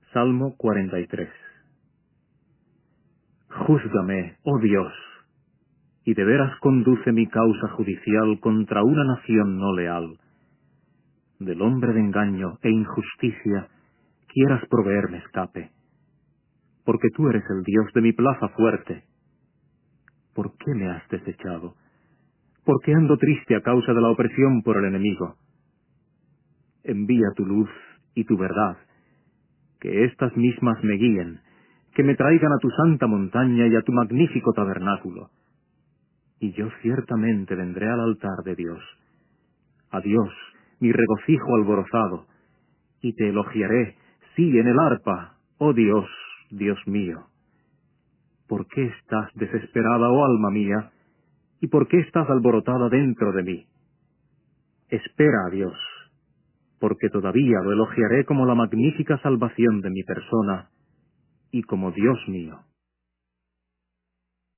Salmo 43. Júzgame, oh Dios, y de veras conduce mi causa judicial contra una nación no leal. Del hombre de engaño e injusticia quieras proveerme escape, porque tú eres el Dios de mi plaza fuerte. ¿Por qué me has desechado? ¿Por qué ando triste a causa de la opresión por el enemigo? Envía tu luz y tu verdad, que éstas mismas me guíen, que me traigan a tu santa montaña y a tu magnífico tabernáculo. Y yo ciertamente vendré al altar de Dios, a Dios, mi regocijo alborozado, y te elogiaré, sí, en el arpa, oh Dios, Dios mío. ¿Por qué estás desesperada, oh alma mía? ¿Y por qué estás alborotada dentro de mí? Espera a Dios, porque todavía lo elogiaré como la magnífica salvación de mi persona y como Dios mío.